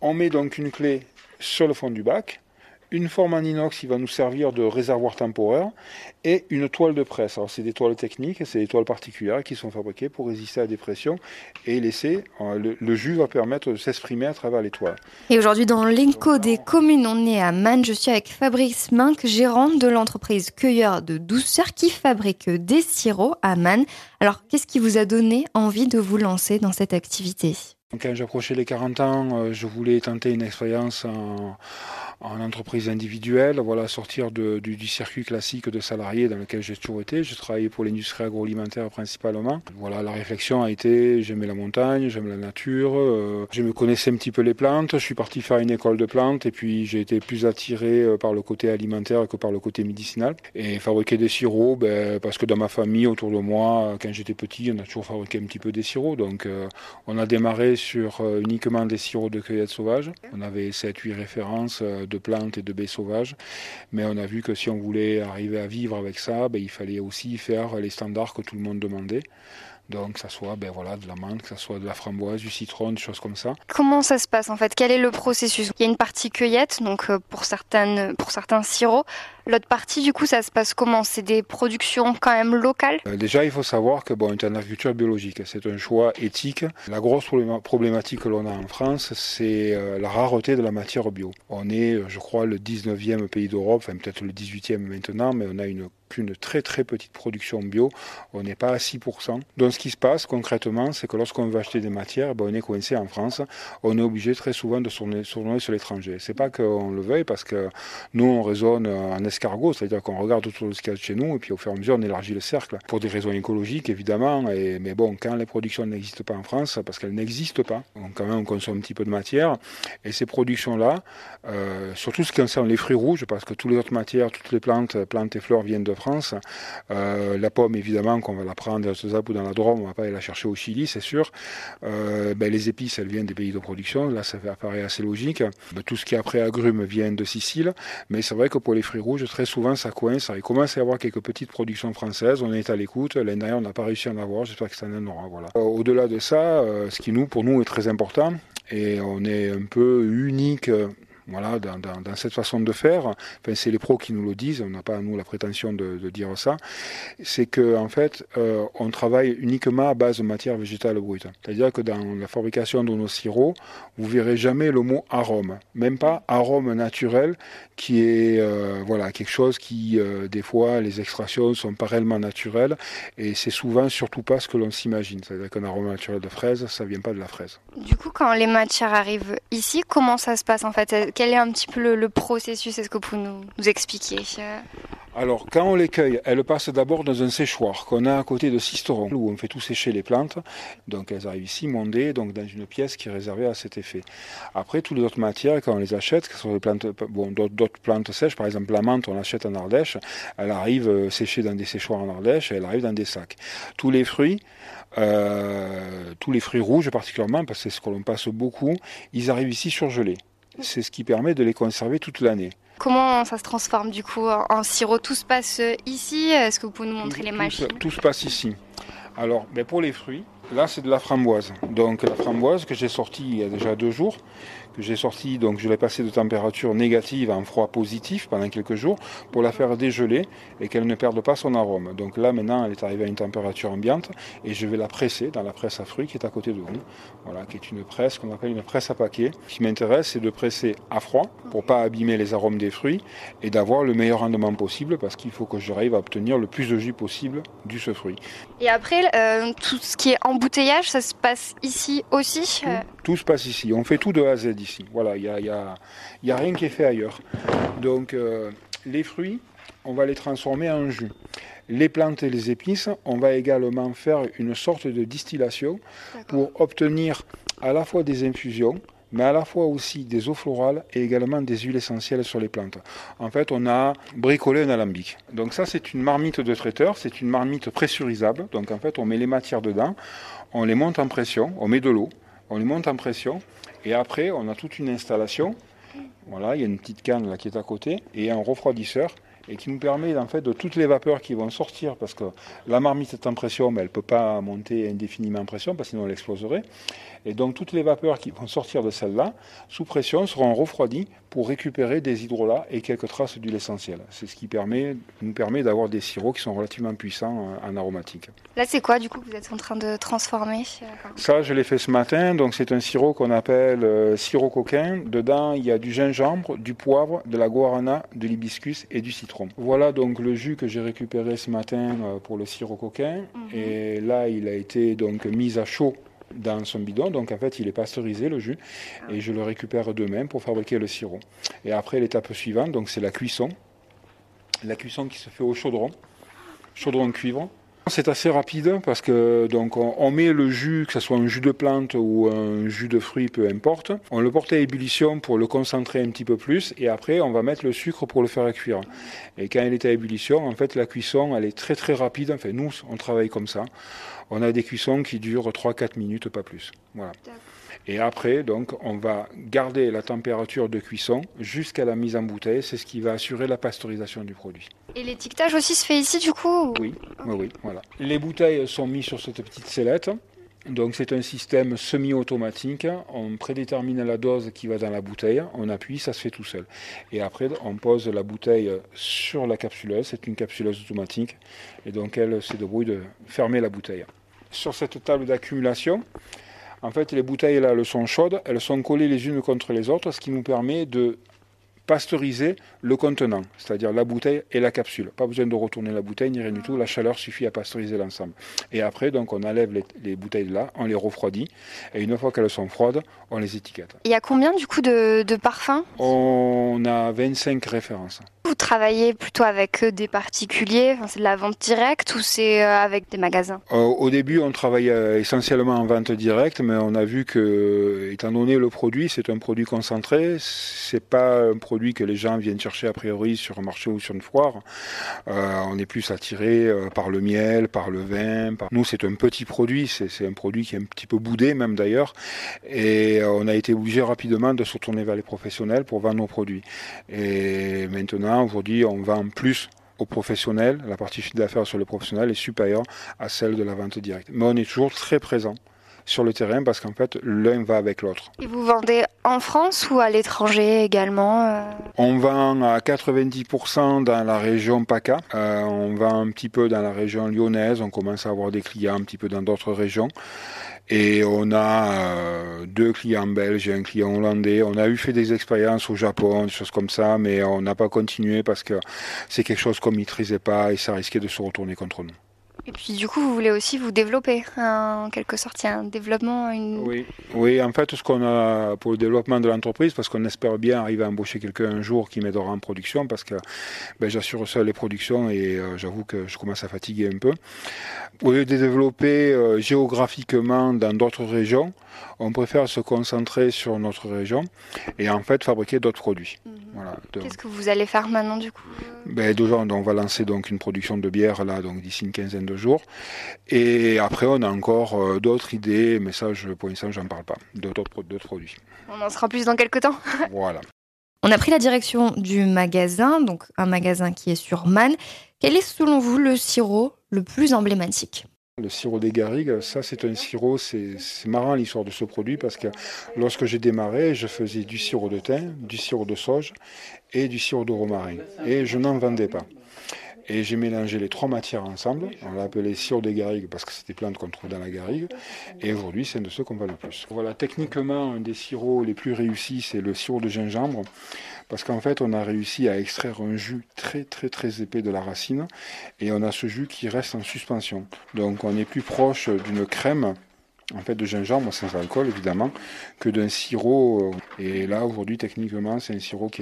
On met donc une clé sur le fond du bac, une forme en inox qui va nous servir de réservoir temporaire et une toile de presse. Alors c'est des toiles techniques, c'est des toiles particulières qui sont fabriquées pour résister à des pressions et laisser, le jus va permettre de s'exprimer à travers les toiles. Et aujourd'hui, dans l'Enco des communes, on est à Man. Je suis avec Fabrice Minck, gérant de l'entreprise Cueilleur de Douceur qui fabrique des sirops à Man. Alors, qu'est-ce qui vous a donné envie de vous lancer dans cette activité ? Quand j'approchais les 40 ans, je voulais tenter une expérience en entreprise individuelle, voilà, sortir du circuit classique de salarié dans lequel j'ai toujours été. J'ai travaillé pour l'industrie agroalimentaire principalement. Voilà, la réflexion a été, j'aimais la montagne, j'aime la nature, je me connaissais un petit peu les plantes, je suis parti faire une école de plantes et puis j'ai été plus attiré par le côté alimentaire que par le côté médicinal. Et fabriquer des sirops, parce que dans ma famille, autour de moi, quand j'étais petit, on a toujours fabriqué un petit peu des sirops. Donc on a démarré sur uniquement des sirops de cueillette sauvage. On avait 7-8 références de plantes et de baies sauvages, mais on a vu que si on voulait arriver à vivre avec ça, il fallait aussi faire les standards que tout le monde demandait. Donc que ça soit de la menthe, que ça soit de la framboise, du citron, des choses comme ça. Comment ça se passe en fait ? Quel est le processus ? Il y a une partie cueillette, donc pour certains sirops. L'autre partie, du coup, ça se passe comment ? C'est des productions quand même locales ? Déjà, il faut savoir que on est en agriculture biologique. C'est un choix éthique. La grosse problématique que l'on a en France, c'est la rareté de la matière bio. On est, je crois, le 19e pays d'Europe, enfin peut-être le 18e maintenant, mais on a une très très petite production bio. On n'est pas à 6%. Donc ce qui se passe concrètement, c'est que lorsqu'on veut acheter des matières, on est coincé en France. On est obligé très souvent de se tourner sur l'étranger. C'est pas qu'on le veuille, parce que nous on raisonne en escargot, c'est-à-dire qu'on regarde autour de ce qu'il y a de chez nous et puis au fur et à mesure on élargit le cercle. Pour des raisons écologiques évidemment, mais bon, quand les productions n'existent pas en France, parce qu'elles n'existent pas, donc quand même on consomme un petit peu de matière. Et ces productions-là, surtout ce qui concerne les fruits rouges, parce que toutes les autres matières, toutes les plantes et fleurs viennent de France. La pomme, évidemment, qu'on va la prendre dans le Zap ou dans la Drôme, on ne va pas aller la chercher au Chili, c'est sûr. Les épices, elles viennent des pays de production, là ça apparaît assez logique. Tout ce qui est après agrumes vient de Sicile, mais c'est vrai que pour les fruits rouges, très souvent ça coince. Il commence à y avoir quelques petites productions françaises, on est à l'écoute. L'année dernière, on n'a pas réussi à en avoir, j'espère que ça en aura. Voilà. Au-delà de ça, ce qui pour nous est très important, et on est un peu unique. Voilà, dans cette façon de faire, enfin, c'est les pros qui nous le disent, on n'a pas nous la prétention de dire ça, c'est que en fait, on travaille uniquement à base de matière végétale brute. C'est-à-dire que dans la fabrication de nos sirops, vous verrez jamais le mot arôme, même pas arôme naturel, qui est quelque chose qui, des fois, les extractions sont pas réellement naturelles, et c'est souvent surtout pas ce que l'on s'imagine. C'est-à-dire qu'un arôme naturel de fraise, ça vient pas de la fraise. Du coup, quand les matières arrivent ici, comment ça se passe en fait ? Quel est un petit peu le processus ? Est-ce que vous pouvez nous expliquer ? Alors, quand on les cueille, elles passent d'abord dans un séchoir qu'on a à côté de Sisteron, où on fait tout sécher les plantes. Donc, elles arrivent ici, mondées, donc dans une pièce qui est réservée à cet effet. Après, toutes les autres matières, quand on les achète, que ce soit des plantes, d'autres plantes sèches, par exemple la menthe, on l'achète en Ardèche, elle arrive séchée dans des séchoirs en Ardèche, et elle arrive dans des sacs. Tous les fruits rouges particulièrement, parce que c'est ce que l'on passe beaucoup, ils arrivent ici surgelés. C'est ce qui permet de les conserver toute l'année. Comment ça se transforme du coup en sirop ? Tout se passe ici ? Est-ce que vous pouvez nous montrer les machines ? Tout se passe ici. Alors, pour les fruits, là c'est de la framboise. Donc la framboise que j'ai sortie il y a déjà 2 jours, donc je l'ai passée de température négative en froid positif pendant quelques jours pour la faire dégeler et qu'elle ne perde pas son arôme. Donc là maintenant elle est arrivée à une température ambiante et je vais la presser dans la presse à fruits qui est à côté de nous. Voilà, qui est une presse qu'on appelle une presse à paquet. Ce qui m'intéresse, c'est de presser à froid pour pas abîmer les arômes des fruits et d'avoir le meilleur rendement possible, parce qu'il faut que j'arrive à obtenir le plus de jus possible de ce fruit. Et après, tout ce qui est embouteillage, ça se passe ici aussi ? Tout se passe ici. On fait tout de A à Z ici. Voilà, il y a rien qui est fait ailleurs. Donc les fruits, on va les transformer en jus. Les plantes et les épices, on va également faire une sorte de distillation pour obtenir à la fois des infusions, mais à la fois aussi des eaux florales et également des huiles essentielles sur les plantes. En fait, on a bricolé un alambic. Donc ça, c'est une marmite de traiteur, c'est une marmite pressurisable. Donc en fait, on met les matières dedans, on les monte en pression, on met de l'eau, on les monte en pression, et après, on a toute une installation. Voilà, il y a une petite canne là qui est à côté, et un refroidisseur. et qui nous permet en fait de toutes les vapeurs qui vont sortir, parce que la marmite est en pression, mais elle ne peut pas monter indéfiniment en pression, parce que sinon elle exploserait. Et donc toutes les vapeurs qui vont sortir de celle-là, sous pression, seront refroidies pour récupérer des hydrolats et quelques traces d'huile essentielle. C'est ce qui nous permet d'avoir des sirops qui sont relativement puissants en aromatique. Là, c'est quoi du coup que vous êtes en train de transformer? Ça, je l'ai fait ce matin. Donc c'est un sirop qu'on appelle sirop coquin. Dedans, il y a du gingembre, du poivre, de la guarana, de l'hibiscus et du citron. Voilà donc le jus que j'ai récupéré ce matin pour le sirop coquin. Et là, il a été donc mis à chaud dans son bidon, donc en fait il est pasteurisé le jus et je le récupère demain pour fabriquer le sirop. Et après l'étape suivante, donc c'est la cuisson qui se fait au chaudron cuivre. C'est assez rapide parce que donc on met le jus, que ce soit un jus de plante ou un jus de fruits, peu importe. On le porte à ébullition pour le concentrer un petit peu plus et après on va mettre le sucre pour le faire cuire. Et quand il est à ébullition, en fait la cuisson elle est très très rapide. Enfin nous on travaille comme ça. On a des cuissons qui durent 3-4 minutes, pas plus. Voilà. Et après, donc, on va garder la température de cuisson jusqu'à la mise en bouteille. C'est ce qui va assurer la pasteurisation du produit. Et l'étiquetage aussi se fait ici, du coup? Oui, oui, voilà. Les bouteilles sont mises sur cette petite sellette. Donc, c'est un système semi-automatique. On prédétermine la dose qui va dans la bouteille. On appuie, ça se fait tout seul. Et après, on pose la bouteille sur la capsuleuse. C'est une capsuleuse automatique. Et donc, elle se débrouille de fermer la bouteille. Sur cette table d'accumulation, en fait, les bouteilles là, elles sont chaudes, elles sont collées les unes contre les autres, ce qui nous permet de pasteuriser le contenant, c'est-à-dire la bouteille et la capsule. Pas besoin de retourner la bouteille ni rien du tout, la chaleur suffit à pasteuriser l'ensemble. Et après, donc, on enlève les bouteilles de là, on les refroidit, et une fois qu'elles sont froides, on les étiquette. Il y a combien du coup de parfums? On a 25 références. Vous travaillez plutôt avec des particuliers, c'est de la vente directe ou c'est avec des magasins? Au début, on travaillait essentiellement en vente directe, mais on a vu que, étant donné le produit, c'est un produit concentré, c'est pas un produit que les gens viennent chercher a priori sur un marché ou sur une foire. On est plus attiré par le miel, par le vin. Nous, c'est un petit produit, c'est un produit qui est un petit peu boudé même d'ailleurs, et on a été obligé rapidement de se tourner vers les professionnels pour vendre nos produits. Et maintenant, aujourd'hui, on vend plus aux professionnels. La partie chiffre d'affaires sur le professionnel est supérieure à celle de la vente directe. Mais on est toujours très présent sur le terrain parce qu'en fait, l'un va avec l'autre. Et vous vendez en France ou à l'étranger également? On vend à 90% dans la région PACA. On vend un petit peu dans la région lyonnaise. On commence à avoir des clients un petit peu dans d'autres régions. Et on a 2 clients belges et un client hollandais. On a fait des expériences au Japon, des choses comme ça, mais on n'a pas continué parce que c'est quelque chose qu'on ne maîtrisait pas et ça risquait de se retourner contre nous. Et puis du coup, vous voulez aussi vous développer, en quelque sorte, il y a un développement. Oui, en fait, ce qu'on a pour le développement de l'entreprise, parce qu'on espère bien arriver à embaucher quelqu'un un jour qui m'aidera en production, parce que j'assure seul les productions et j'avoue que je commence à fatiguer un peu. Au lieu de développer géographiquement dans d'autres régions, on préfère se concentrer sur notre région et en fait fabriquer d'autres produits. Voilà, Qu'est-ce que vous allez faire maintenant du coup? Déjà, on va lancer donc une production de bière là, donc d'ici une quinzaine de jours. Et après, on a encore d'autres idées, mais ça, pour l'instant, j'en parle pas. D'autres produits. On en sera plus dans quelques temps. Voilà. On a pris la direction du magasin, donc un magasin qui est sur Man. Quel est selon vous le sirop le plus emblématique? Le sirop des garrigues, ça c'est un sirop, c'est marrant l'histoire de ce produit parce que lorsque j'ai démarré, je faisais du sirop de thym, du sirop de sauge et du sirop de romarin. Et je n'en vendais pas. Et j'ai mélangé les 3 matières ensemble. On l'a appelé sirop des garrigues parce que c'est des plantes qu'on trouve dans la garrigue. Et aujourd'hui, c'est un de ceux qu'on vend le plus. Voilà, techniquement, un des sirops les plus réussis, c'est le sirop de gingembre. Parce qu'en fait, on a réussi à extraire un jus très très très épais de la racine. Et on a ce jus qui reste en suspension. Donc on est plus proche d'une crème en fait, de gingembre, sans alcool évidemment, que d'un sirop. Et là, aujourd'hui, techniquement, c'est un sirop qui